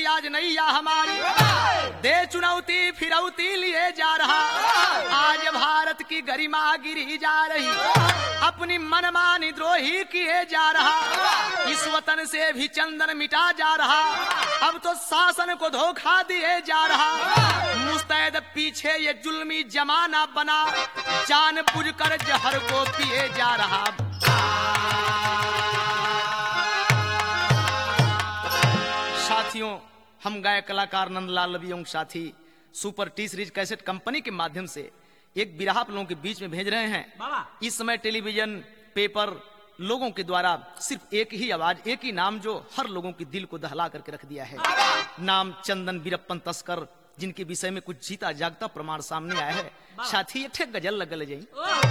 आज नैया हमारी, दे चुनौती फिरौती लिए जा रहा। आज भारत की गरिमा गिरी जा रही, अपनी मनमानी द्रोही किए जा रहा। इस वतन से भी चंदन मिटा जा रहा, अब तो शासन को धोखा दिए जा रहा। मुस्तैद पीछे ये जुल्मी जमाना बना, जान बुझकर जहर को पिए जा रहा। साथियों, हम गायक कलाकार नंदलाल लवियों साथी super T series cassette company के माध्यम से एक बिरहा आप लोगों के बीच में भेज रहे हैं। इस समय टेलीविजन, पेपर, लोगों के द्वारा सिर्फ एक ही आवाज, एक ही नाम जो हर लोगों के दिल को दहला करके रख दिया है। नाम चंदन वीरप्पन तस्कर, जिनके विषय में कुछ जीता जागता प्रमाण सामने आया है। साथी एक ठे गजल लगल जाई।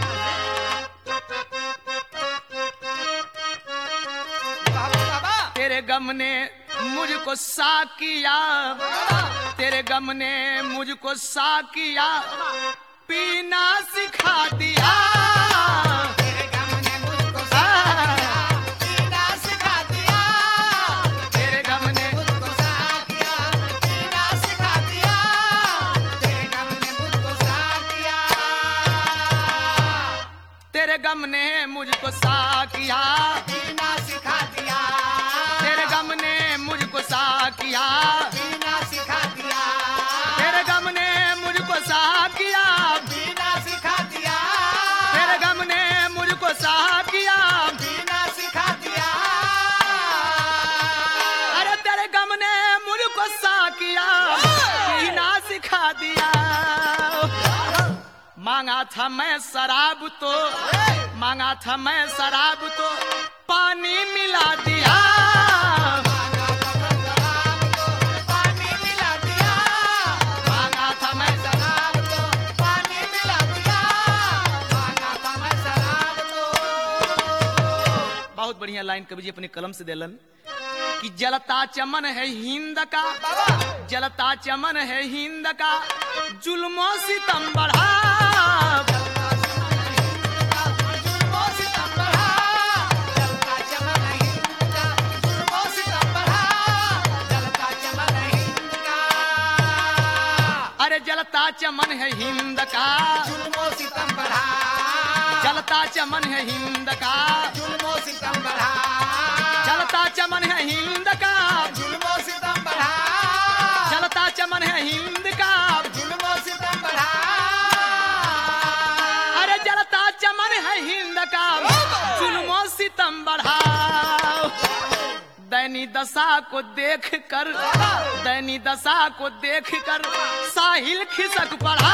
तेरे गम ने मुझको सा किया, तेरे गम ने मुझको सा किया, पीना सिखा दिया। तेरे गम ने मुझको सा किया, पीना सिखा दिया। तेरे गम ने मुझको सा किया, पीना सिखा दिया। तेरे गम ने मुझको सा किया, तेरे गम ने मुझको सा किया, पीना सिखा दिया। तेरे गम ने मुझको सा किया, पीना सिखा दिया। तेरे गम ने मुझको सा किया, पीना सिखा दिया। तेरे गम ने मुझको सा किया, पीना सिखा दिया। अरे तेरे गम ने मुझको सा किया, पीना सिखा दिया। मांगा था मैं शराब तो, मांगा था मैं शराब तो पानी मिला दिया। बहुत बढ़िया लाइन कवि जी अपने कलम से देलन कि जलता चमन है हिंद का, जलता चमन है हिंद का, जुल्मों सितम बढ़ा। अरे जलता चमन है हिंद का, जुल्मों सितम बढ़ा। जलता चमन है हिंद का, जुल्मों सितम बढ़ा। जलता चमन है हिंद का, जुल्मों सितम बढ़ा। जलता चमन है हिंद का, जुल्मों सितम बढ़ा। अरे जलता चमन है हिंद का, जुल्मों सितम बढ़ा। दैनी दशा को देख कर, दैनी दशा को देख कर साहिल खिसक पड़ा।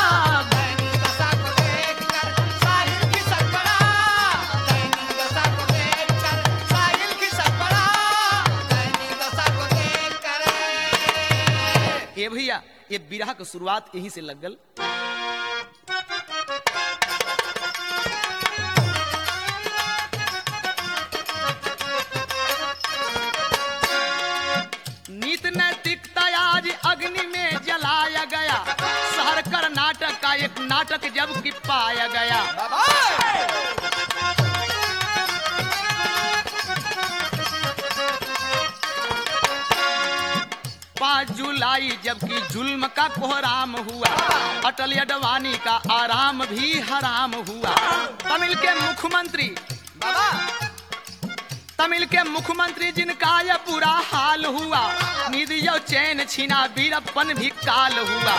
ये भैया, ये बिरहा की शुरुआत यहीं से लग गल। नीत नैतिकता आज अग्नि में जलाया गया, शहर कर्नाटक का एक नाटक जब कि पाया गया। 5 जुलाई जबकि जुल्म का कोहराम हुआ, अटल अडवाणी का आराम भी हराम हुआ। तमिल के मुख्यमंत्री, तमिल के मुख्यमंत्री जिनका यह बुरा हाल हुआ, निधि और चैन छीना, वीरप्पन भी काल हुआ।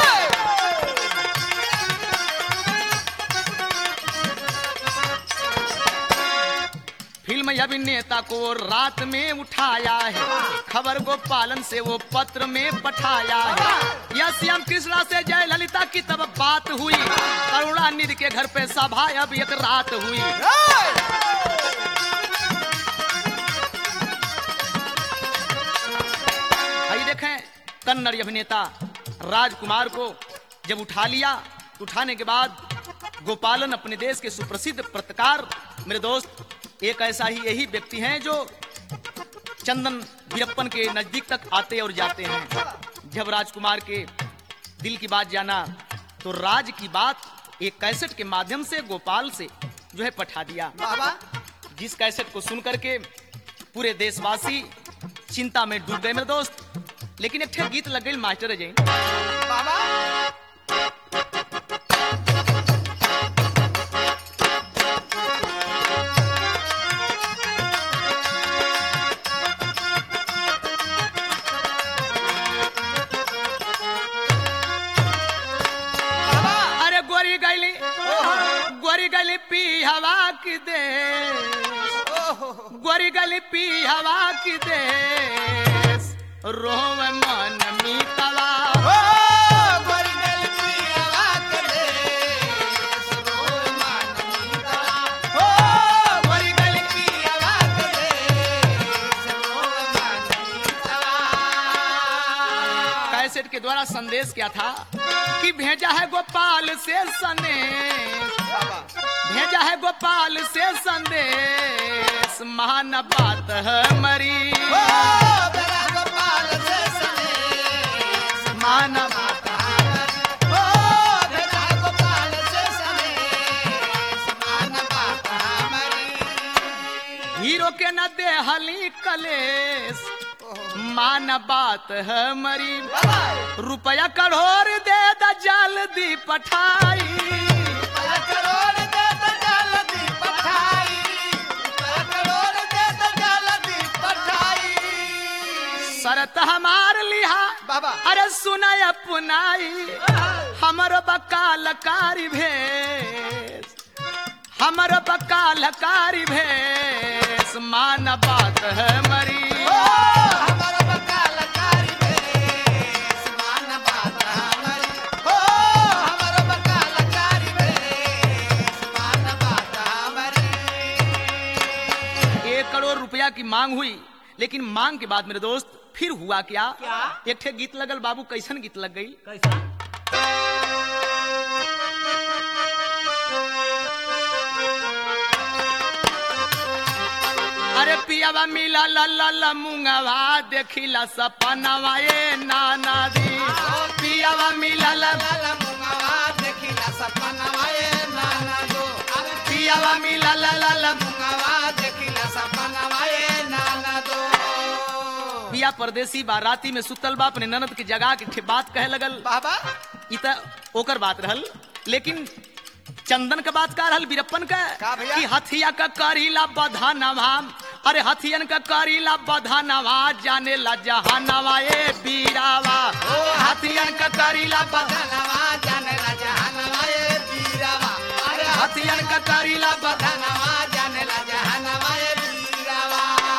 फिल्म अभिनेता को रात में उठाया है, खबर को पालन से वो पत्र में पठाया है। यह सीएम कृष्णा से जयललिता की तब बात हुई, करुणानिधि के घर पे सभा अब एक रात हुई। भाई देखें, कन्नड़ अभिनेता राजकुमार को जब उठा लिया, उठाने के बाद गोपालन अपने देश के सुप्रसिद्ध पत्रकार, मेरे दोस्त, एक ऐसा ही यही व्यक्ति हैं जो चंदन वीरप्पन के नजदीक तक आते और जाते हैं। जब राजकुमार के दिल की बात जाना तो राज की बात एक कैसेट के माध्यम से गोपाल से जो है पठा दिया। जिस कैसेट को सुन करके पूरे देशवासी चिंता में डूब गए मेरे दोस्त। लेकिन एक ठे गीत लग गई मास्टर जी। बाबा अरे गोरी गली पी हवा की दे, गोरी गली पी हवा की देश, रोव मन मीतवा कैसेट के द्वारा संदेश क्या था कि भेजा है गोपाल से संदेश, भेजा है गोपाल से संदेश, महान बात है मरी महान बात हीरो के न देहली कलेश, मान बात है मरी रुपया करोड़ दे द जल्दी पठाई, शरत हमार लिहा बाबा अरे सुनाय अपनाई, हमर बकालकारी भेष, हमर बकालकारी भेष, मान बात है मरी रुपया की मांग हुई, लेकिन मांग के बाद मेरे दोस्त फिर हुआ क्या? एक ठे गीत लगल बाबू, कैसन गीत लग गई? अरे पियावा मिला ला मुंगवा देखिला सपनवा ए नाना दी, पियावा मिला ला मुंगवा देखिला सपनवा ए नाना दो, पियावा मिला ला मुंगवा देखिला सपनवा ए नाना दो। पिया परदेसी बाराती में सुतल बा, अपने ननद की जगह के बात कहे लगल बाबा इत ओकर बात रहल, लेकिन चंदन का बात का रहल बीरप्पन का कि हथिया का करीला बधानवा, अरे हथियन का करीला बधानवा, जाने ला जहानवा ए बीरावा, हथियन का करीला बधानवा जाने ला जहानवा ए बीरावा, अरे हथियन का करीला बधानवा जाने ला जहानवा ए बीरावा।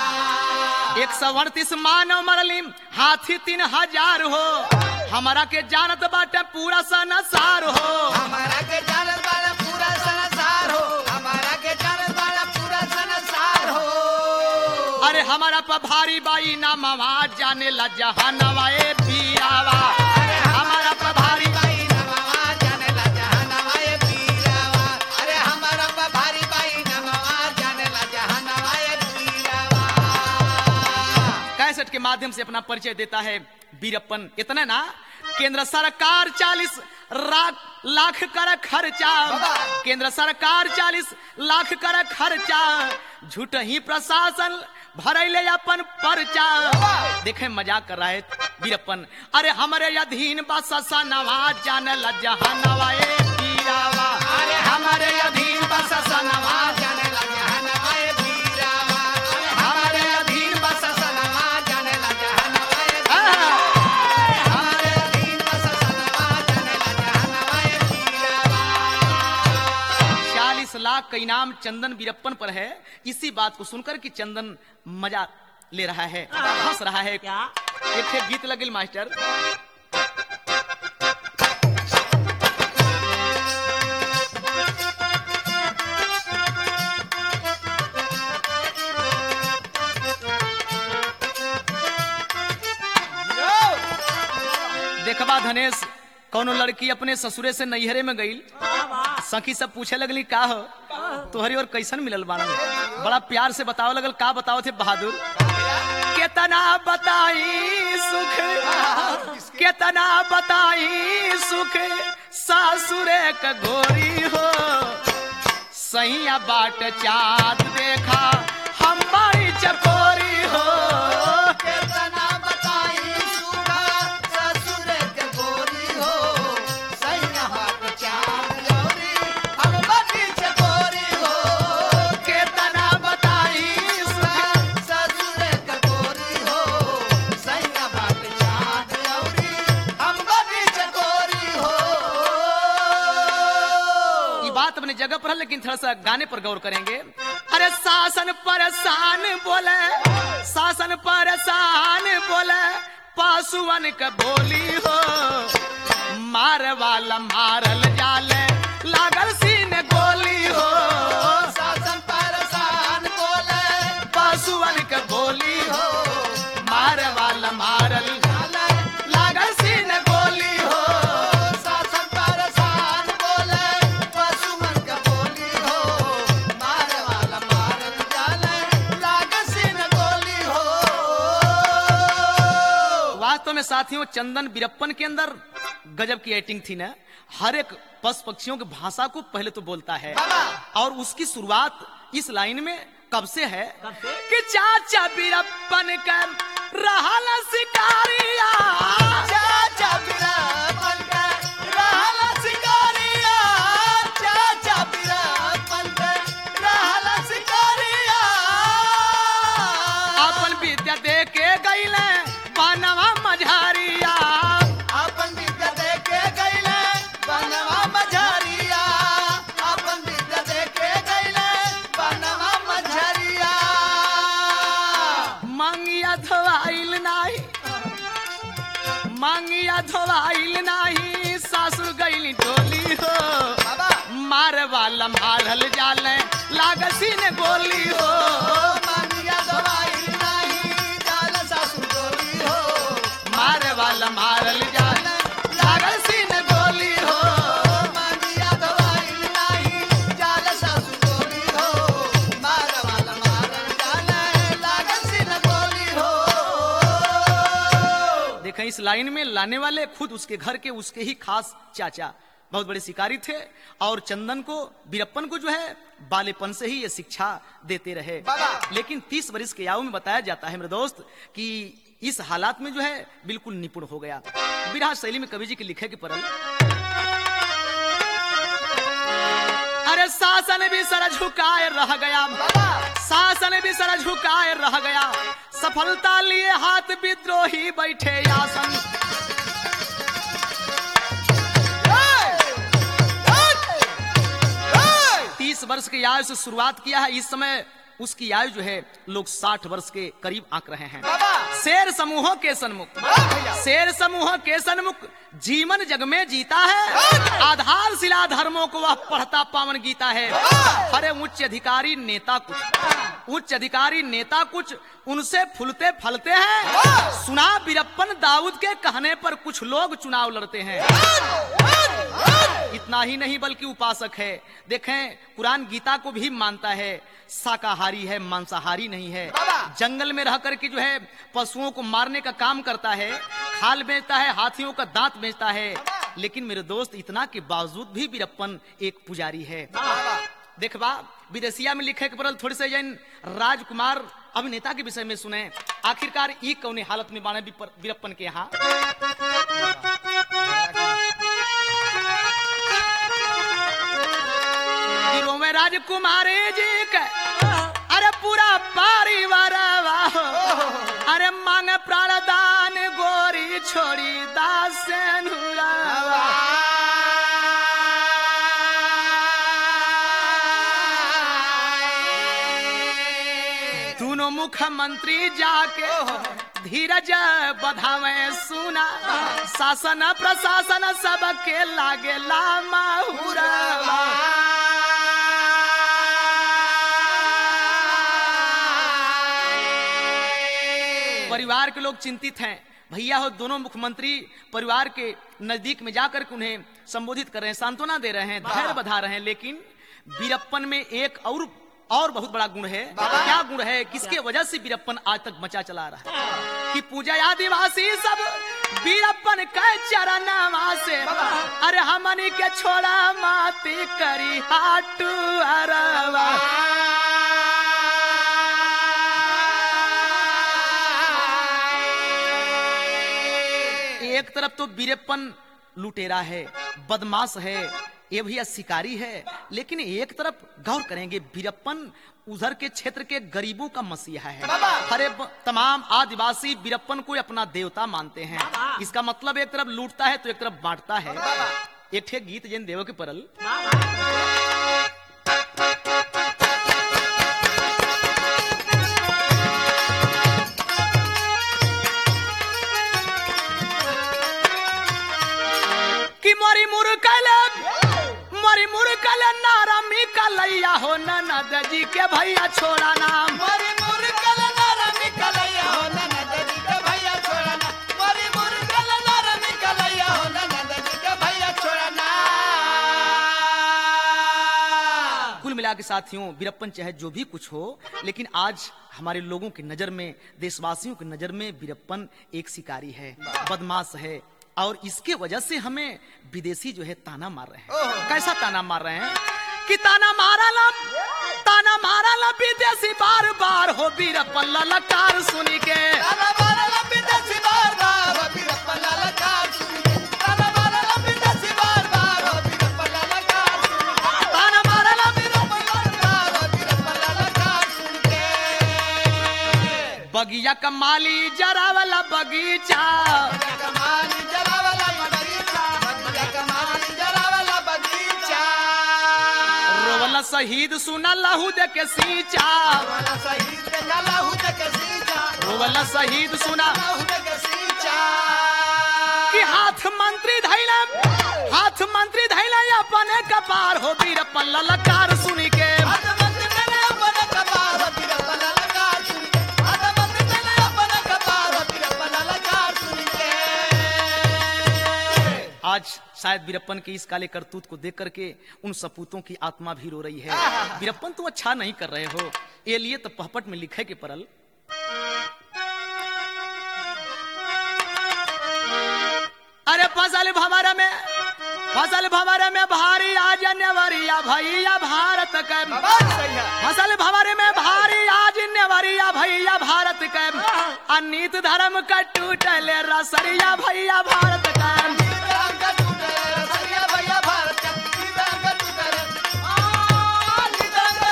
138 मानव मरलिम हाथी 3000 हो, हमारा के जानत बाटे पूरा संसार हो, हमारा के जानत वाला पूरा संसार हो, हमारा के जानत वाला पूरा संसार हो, अरे हमारा पर भारी बाई ना मामा जाने ला जहानवा ए बीरावा, अरे हमारा पर भारी बाई ना मामा जाने ला जहानवा ए बीरावा, अरे हमारा पर भारी बाई ना मामा जाने ला जहानवा ए बीरावा। कैसेट के माध्यम से अपना परिचय देता है बीरप्पन। इतना ना, केंद्र सरकार 40 लाख कर खर्चा, केंद्र सरकार 40 लाख कर खर्चा, झूठ ही प्रशासन भरैले अपन पर्चा। देखे मजाक कर रहा है बीरप्पन, अरे हमारे अधीन बसनवा जाने ला जहानवा ए बीरावा, अरे हमारे अधीन बसनवा जाने ला जहानवा ए बीरावा, हमारे अधीन बसनवा जाने ला जहानवा ए हाँ। हमारे अधीन बसनवा जाने ला जहानवा ए बीरावा। 40 लाख का इनाम चंदन बीरप्पन पर है। इसी बात को सुनकर कि चंदन मजा ले रहा है, हंस रहा है। क्या एक गीत लगिल मास्टर, देखबा धनेश, कौनो लड़की अपने ससुरे से नैहरे में गई, सखी सब पूछे लगली का हो तोहरी और कैसन मिलल बाना, बड़ा प्यार से बताओ लगल। का बताओ थे बहादुर, केतना बताई सुख, केतना बताई सुख, सासुरे का गोरी हो, सैया बाट चाँद देखा हम बाई चकोरी हो, केतना बताई सुख अपनी जगह पर है, लेकिन थोड़ा सा गाने पर गौर करेंगे। अरे शासन परेशान बोले, शासन परेशान बोले, पशुअन के बोली हो, मारे वाला मारल जाले, लागल सीन गोली हो। शासन परेशान बोले, पशुअन के बोली हो, मारे वाला मारल जाले, लागल सीन गोली हो। शासन परेशान बोले, पशुअन के बोली हो, मारे वाला मारल जाले, लागल सीन गोली हो। वास्तव में साथियों, चंदन वीरप्पन के अंदर गजब की एक्टिंग थी ना। हर एक पशु पक्षियों की भाषा को पहले तो बोलता है, और उसकी शुरुआत इस लाइन में कब से है कि चाचा वीरप्पन का रहल शिकारिया, चाचा वीरप्पन के रहल शिकारिया, चाचा वीरप्पन के रहल शिकारिया। अपन विद्या दे के गईले बनवा मझारिया, अपन विद्या दे के गईले बनवा मझारिया, अपन विद्या दे के गईले बनवा मझारिया। मांगिया धोवाइल नाही, मांगिया धोवाइल नाही, सासु गईली डोली हो, बाबा मारे वाला मारल जाले, लागसी ने गोली हो। मांगिया दवाई नहीं, जाल सासु गोली हो, मारे वाला मारल जाले, लागसी ने गोली हो। मांगिया दवाई नहीं, जाल सासु गोली हो, मार वाला मारल जाले, लागल सिन गोली हो। देखें, इस लाइन में लाने वाले खुद उसके घर के उसके ही खास चाचा बहुत बड़े शिकारी थे, और चंदन को, वीरप्पन को जो है बालेपन से ही ये शिक्षा देते रहे। बाबा। लेकिन 30 वर्ष के आयु में बताया जाता है मेरे दोस्त कि इस हालात में जो है बिल्कुल निपुण हो गया। विरह शैली में कवि जी के लिखे के परल, अरे शासन भी सर झुकाए रह गया, शासन भी सर झुकाए रह गया, सफलता लिए हाथ विद्रोही बैठे आसन। 30 वर्ष की आयु से शुरुआत किया है, इस समय उसकी आयु जो है लोग 60 वर्ष के करीब आंक रहे हैं। शेर समूहों के सन्मुख, शेर समूहों के सन्मुख जीवन जग में जीता है, आधारशिला धर्मों को वह पढ़ता पावन गीता है। अरे उच्च अधिकारी नेता कुछ, उच्च अधिकारी नेता कुछ, उनसे फूलते फलते हैं। सुना वीरप्पन दाऊद के कहने पर कुछ लोग चुनाव लड़ते हैं। इतना ही नहीं बल्कि उपासक है। देखें, कुरान गीता को भी मानता है, शाकाहारी है, मांसाहारी नहीं है। जंगल में रह करके जो है पशुओं को मारने का काम करता है, खाल बेचता है, हाथियों का दांत बेचता है। लेकिन मेरे दोस्त, इतना के बावजूद भी वीरप्पन एक पुजारी है। देखबा, विदेशिया में लिखे के परल थोड़ी से जैन राजकुमार अभिनेता के विषय में सुने। आखिरकार ई कौने हालत में बाने वीरप्पन के यहाँ। में राजकुमारी जी के अरे पूरा परिवार, अरे मांग प्राणदान गोरी छोड़ी दास दोनों मुख्यमंत्री जाके धीरज बधावे सुना, शासन प्रशासन सबके लागे लामाहुरा। परिवार के लोग चिंतित हैं, भैया हो दोनों मुख्यमंत्री परिवार के नजदीक में जाकर के उन्हें संबोधित कर रहे हैं, सांत्वना दे रहे हैं, धैर्य बधा रहे हैं। लेकिन वीरप्पन में एक और बहुत बड़ा गुण है। क्या गुण है? किसके वजह से वीरप्पन आज तक बचा चला रहा है कि पूजा आदिवासी सब वीरप्पन के चरणवा से, अरे हमनी के छोड़ा माती करी हाटू अरवा। एक तरफ तो वीरप्पन लुटेरा है, बदमाश है, ये भैया शिकारी है, लेकिन एक तरफ गौर करेंगे वीरप्पन उधर के क्षेत्र के गरीबों का मसीहा है। हरे तमाम आदिवासी वीरप्पन को अपना देवता मानते हैं। इसका मतलब एक तरफ लूटता है तो एक तरफ बांटता है। एक ठे गीत जैन देव के परल निकलैया हो ननद जी के भैया छोड़ा नाम। मोरी मुर्गल नर निकलैया हो ननद जी के भैया छोड़ना। मोरी मुर्गल नर निकलैया हो ननद जी के भैया छोड़ना। कुल मिला के साथियों, वीरप्पन चाहे जो भी कुछ हो, लेकिन आज हमारे लोगों की नजर में, देशवासियों की नजर में वीरप्पन एक शिकारी है, बदमाश है, और इसके वजह से हमें विदेशी जो है ताना मार रहे हैं। कैसा ताना मार रहे हैं कि ताना मारा ला विदेशी बार बार हो वीरप्पन ललकार सुनी के। ताना मारा ला विदेशी बार बार हो वीरप्पन ललकार सुनी के। ताना मारा ला विदेशी बार बार हो वीरप्पन ललकार सुनी के। ताना मारा ला वीरप्पन बार बार हो वीरप्पन ललकार सुनी के। बगिया कमाली जरा वाला बगीचा, कमाली जरावला बगीचा। बगिया कमाली जरावला बगीचा। रोवला शहीद सुना लहू दे के सींचा। वाला शहीद के लहू दे के सींचा। रोवला शहीद सुना लहू दे के सींचा। कि हाथ मंत्री धैला अपने कपार हो वीरप्पन ललकार सुनी के। हाथ मंत्री ने अपन कपार हो वीरप्पन ललकार सुनी के। हाथ मंत्री ने अपन कपार हो वीरप्पन ललकार सुनी के। आज शायद वीरप्पन के इस काले करतूत को देख करके उन सपूतों की आत्मा भी रो रही है। वीरप्पन तुम अच्छा नहीं कर रहे हो, ये लिए तो पहपट में लिखे के परल। अरे फसल भंवरे में भारी आज नेवरिया भैया भारत के। बात सही है। फसल भंवरे में भारी आज नेवरिया भैया भारत के। अनीत धर्म का टूटल रसरिया भैया भारत के। रंग का टूटे रसरिया भैया भारत का। रंग का टूटे निदंग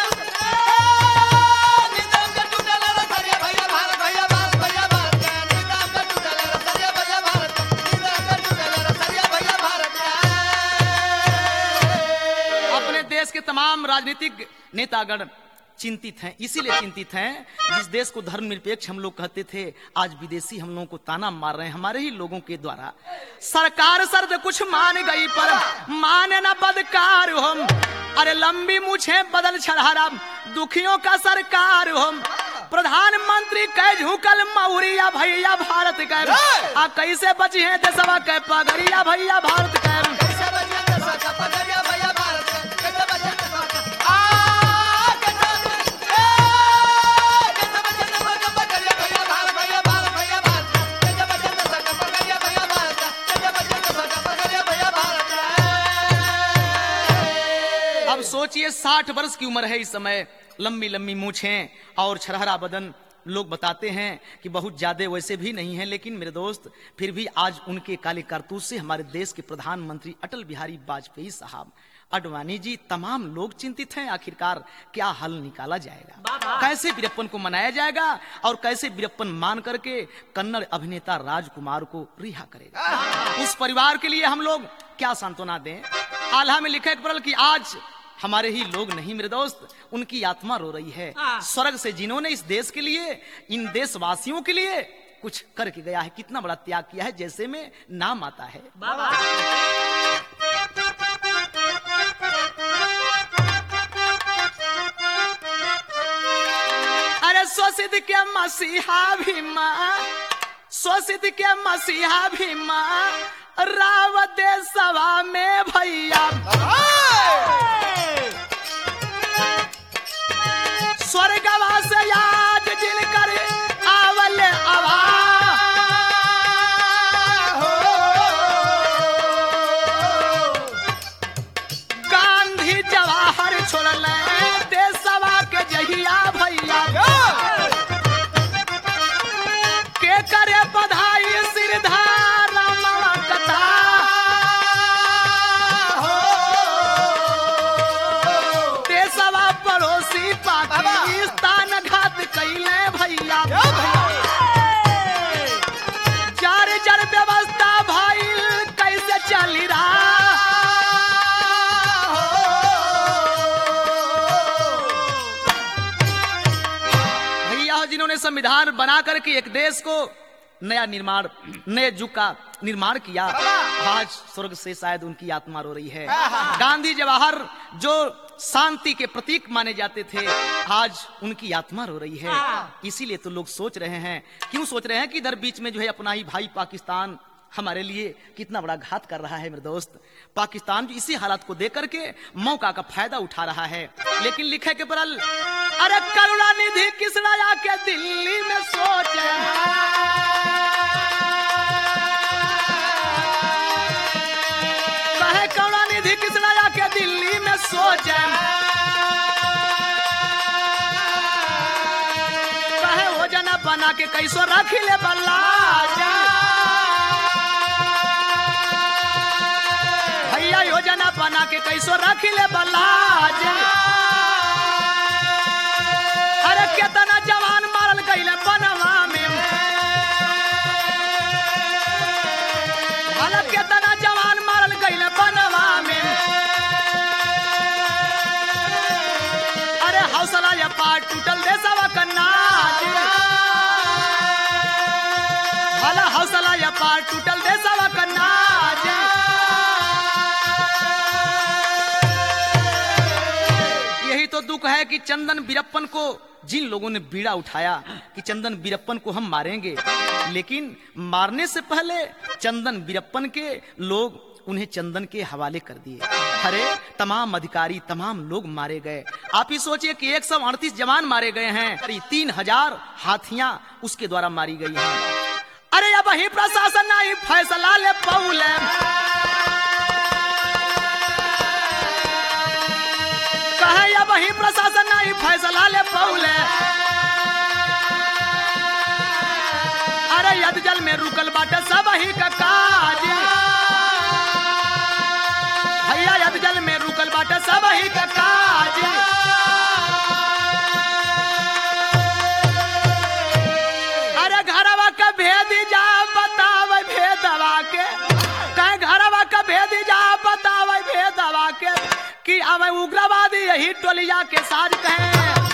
का टूटे रसरिया भैया भारत भैया भारत भैया भारत का। निदंग का टूटे रसरिया भैया भारत का। निदंग का टूटे रसरिया भैया भारत का। अपने देश के तमाम राजनीतिक नेतागण चिंतित हैं, इसीलिए चिंतित हैं जिस देश को धर्मनिरपेक्ष हम लोग कहते थे, आज विदेशी हम लोगों को ताना मार रहे हैं हमारे ही लोगों के द्वारा। सरकार शर्त कुछ मान गई पर माने न बदकार हम। अरे लंबी मूछे बदल छड़हरा दुखियों का सरकार हम। प्रधानमंत्री कह झुकल मौरिया भैया भारत के। आ कैसे बची है देशवा के पगड़िया भैया भारत के। कैसे बचे देश का पगड़िया भैया भारत का। कैसे बचे देश का कैसे बचे देश का पगड़िया भैया भारत भैया भारत भैया भारत का। कैसे बचे देश का पगड़िया भैया भारत का। कैसे बचे देश का पगड़िया भैया भारत का। अब सोचिए 60 वर्ष की उम्र है इस समय, लंबी लंबी मूछें और छरहरा बदन। लोग बताते हैं कि बहुत ज्यादा वैसे भी नहीं है, लेकिन मेरे दोस्त फिर भी आज उनके काले कारतूस से हमारे देश के प्रधानमंत्री अटल बिहारी वाजपेयी साहब, आडवाणी जी, तमाम लोग चिंतित हैं। आखिरकार क्या हल निकाला जाएगा, कैसे वीरप्पन को मनाया जाएगा और कैसे वीरप्पन मान करके कन्नड़ अभिनेता राजकुमार को रिहा करेगा। उस परिवार के लिए हम लोग क्या सांत्वना दें। आल्हा में लिखा है कि आज हमारे ही लोग नहीं मेरे दोस्त, उनकी आत्मा रो रही है स्वर्ग से, जिन्होंने इस देश के लिए, इन देशवासियों के लिए कुछ करके गया है, कितना बड़ा त्याग किया है, जैसे में नाम आता है। अरे शोषित के मसीहा भीमा, शोषित के मसीहा भीमा, राव देशवा में भैया स्वर्गवा से याद जिनकर आवल आवा गांधी जवाहर छोड़ल देशवा के जहिया भैया के करे बधाई सिरधार कथा देशवा पड़ोसी पाकिस्तान घात कैले भैया जार जार व्यवस्था भाई कैसे चली रहा भैया, जिन्होंने संविधान बना करके एक देश को नया निर्माण, नए युग का निर्माण किया, आज स्वर्ग से शायद उनकी आत्मा रो रही है। गांधी जवाहर जो शांति के प्रतीक माने जाते थे, आज उनकी आत्मा रो रही है। इसीलिए तो लोग सोच रहे हैं, क्यों सोच रहे हैं कि इधर बीच में जो है अपना ही भाई पाकिस्तान हमारे लिए कितना बड़ा घात कर रहा है। मेरे दोस्त, पाकिस्तान जो इसी हालात को देख करके मौका का फायदा उठा रहा है। लेकिन लिखे के परल, अरे करुणानिधि किसना आके दिल्ली में सोचे, कहे करुणानिधि किसना आके दिल्ली में सोचे, कहे हो जना बना के कैसो रख ले बल्ला, योजना बना के कैसो रख ले बल्लाज। अरे कितना जवान मारल गइले बनवा में, अरे कितना जवान मारल गइले बनवा में। अरे हौसला ये पाट टूटल देशवा कन्नाज, भला हौसला ये पाट टूटल देशवा कन्नाज। तो दुख है कि चंदन बीरप्पन को जिन लोगों ने बीड़ा उठाया कि चंदन बीरप्पन को हम मारेंगे, लेकिन मारने से पहले चंदन बीरप्पन के लोग उन्हें चंदन के हवाले कर दिए। अरे तमाम अधिकारी, तमाम लोग मारे गए। आप ही सोचिए कि 138 जवान मारे गए हैं, 3000 हाथियां उसके द्वारा मारी गई हैं। अरे अब ही प्रशासन नहीं फैसला ले पौले, वही प्रशासन नहीं फैसला ले पौले। अरे यद जल में रुकल बाटे सब ही का काज, भैया यद जल में रुकल बाटे सब ही का काज। अरे घरवा का भेद जा बतावे भेदवा के, कहे घरवा का भेद जा बतावे भेदवा के कि अब उग्रवादी यही टोलिया के साथ कहें।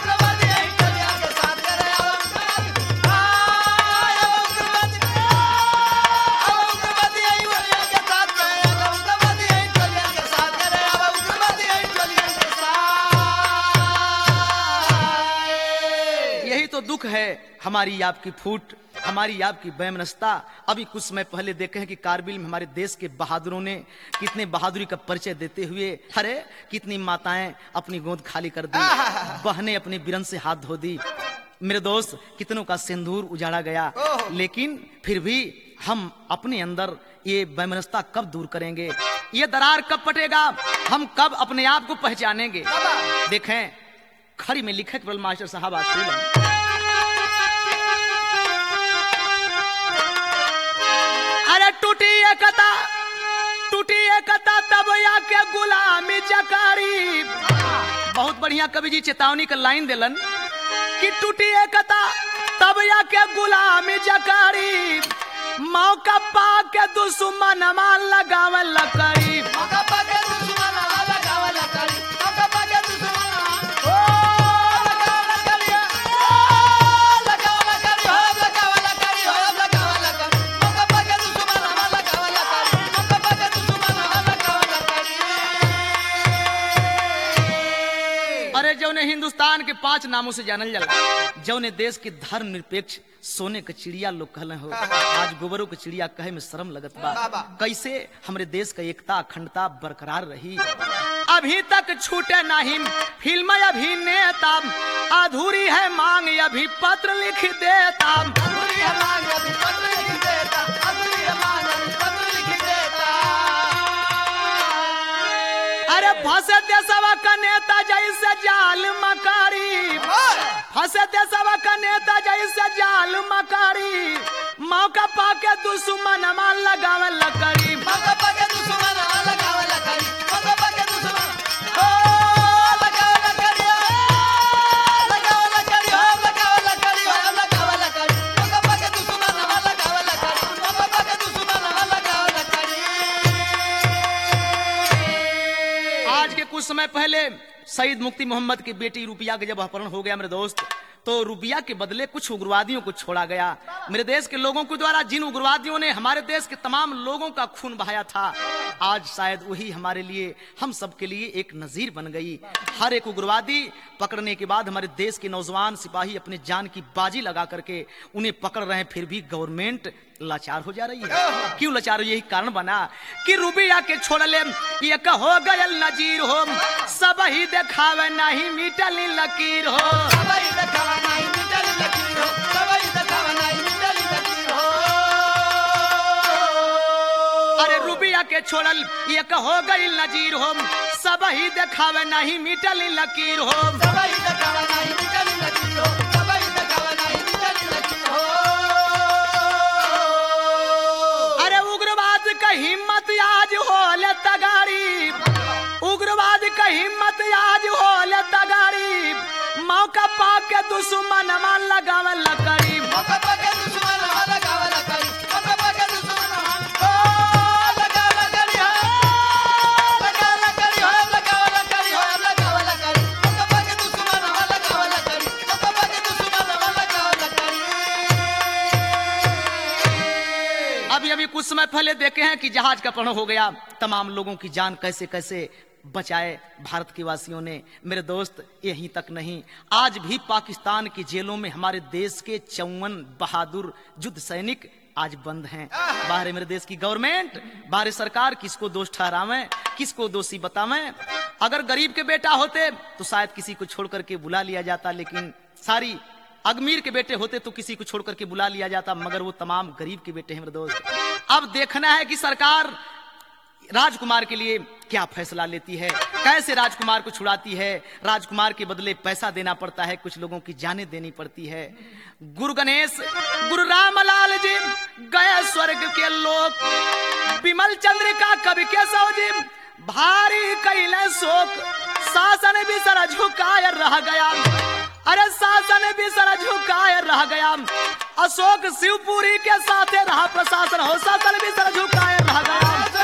यही तो दुख है हमारी आपकी फूट, हमारी आपकी बेमनस्ता। अभी कुछ समय पहले देखे हैं कि कारगिल में हमारे देश के बहादुरों ने कितने बहादुरी का परिचय देते हुए, अरे कितनी माताएं अपनी गोद खाली कर दी, बहनें अपने बिरन से हाथ धो दी। मेरे दोस्त, कितनों का सिंदूर उजाड़ा गया, लेकिन फिर भी हम अपने अंदर ये बेमनस्ता कब दूर करेंगे, ये दरार कब पटेगा, हम कब अपने आप को पहचानेंगे। देखें खड़ी में लिखे मास्टर साहब आते, अरे टूटी एकता तब आके गुलामी जकारी। बहुत बढ़िया कवि जी चेतावनी का लाइन दिलन कि टूटी एकता तब आके गुलामी जकारी। मौका पाके दुश्मन मान लगावल लकड़ी, मौका पाके दुश्मन मान लगावल लकड़ी, मौका पाके दुश्मन जौने हिंदुस्तान के 5 नामों से जानल जाला, जौने देश के धर्म निरपेक्ष सोने के चिड़िया लोग कहले हो, आज गोबरों के चिड़िया कहे में शर्म लगत बा। कैसे हमरे देश का एकता अखंडता बरकरार रही। अभी तक छूटे नहीं फिल्म अभिनेता, अधूरी है मांग अभी पत्र लिख देता, अधूरी है मांग अभी पत्र लिख देता, अधूरी है मांग अभी पत्र लिख देता। अरे फंसे देशवा का नेता जैसे जाल मकारी, फंसे देशवा का नेता जैसे जाल मकारी। मौका पाके दुश्मन मान लगावे लकड़ी, मौका पाके दुश्मन मान लगावे लकड़ी, मौका पाके दुश्मन लगावे लकड़ी, लगावे लकड़ी, लगावे लकड़ी, लगावे लकड़ी, मौका पाके दुश्मन मान लगावे लकड़ी, मौका पाके दुश्मन मान लगावे लकड़ी। आज के कुछ समय पहले शहीद मुफ्ती मोहम्मद की बेटी रुपया का जब अपहरण हो गया मेरे दोस्त, तो रुपया के बदले कुछ उग्रवादियों को छोड़ा गया। मेरे देश के लोगों के द्वारा जिन उग्रवादियों ने हमारे देश के तमाम लोगों का खून बहाया था, आज शायद वही हमारे लिए, हम सब के लिए एक नजीर बन गई। हर एक उग्रवादी पकड़ने के बाद हमारे देश के नौजवान सिपाही अपने जान की बाजी लगा करके उन्हें पकड़ रहे हैं, फिर भी गवर्नमेंट लाचार हो जा रही है। क्यों लाचार? यही कारण बना कि रुपया के छोड़ले ये हो गयल नजीर हो, सब ही देखावे नहीं मिटल लकीर हो। सबई देखावा नहीं मिटल लकीर हो, सबई देखावा नहीं मिटल लकीर हो। अरे रुपया के छोड़ल ये हो गयल नजीर हो, सब ही देखावे नहीं मिटल लकीर हो। सबई देखावा नहीं मिटल लकीर हो, सबई देखावा नहीं मिटल लकीर हो। अरे उग्रवाद का हिम्मत आज होले तगाड़ी, उग्रवाद का हिम्मत आज होले तगाड़ी, मौका पाके दुश्मन मान लगावे लकड़ी। मौका पाके दुश्मन मान लगावे लकड़ी, मौका पाके दुश्मन मान लगावे लकड़ी हो, लगावे लकड़ी हो, लगावे लकड़ी हो, लगावे लकड़ी। मौका पाके दुश्मन मान लगावे लकड़ी, मौका पाके दुश्मन मान लगावे लकड़ी। अभी कुछ समय पहले देखे हैं कि जहाज का अपहरण हो गया, तमाम लोगों की जान कैसे कैसे बचाए भारत के वासियों ने। मेरे दोस्त, यहीं तक नहीं, आज भी पाकिस्तान की जेलों में हमारे देश के 54 बहादुर युद्ध सैनिक आज बंद हैं। बाहर मेरे देश की गवर्नमेंट, बाहर सरकार किसको दोष ठहरावें, किसको दोषी बतावें। अगर गरीब के बेटा होते तो शायद किसी को छोड़ करके बुला लिया जाता, लेकिन सारी अगमीर के बेटे होते तो किसी को छोड़ करके बुला लिया जाता, मगर वो तमाम गरीब के बेटे हैं मेरे दोस्त। अब देखना है कि सरकार राजकुमार के लिए क्या फैसला लेती है, कैसे राजकुमार को छुड़ाती है। राजकुमार के बदले पैसा देना पड़ता है, कुछ लोगों की जानें देनी पड़ती है। गुरु गणेश, गुरु रामलाल जी गए स्वर्ग के लोक, विमल चंद्रिका कवि केशव जी भारी कैले शोक, शासन भी सर झुकाए रह गया, अरे शासन भी सर झुकाए रह गया। अशोक शिवपुरी के साथ रहा प्रशासन हो, शासन भी सर झुकाए रह गया।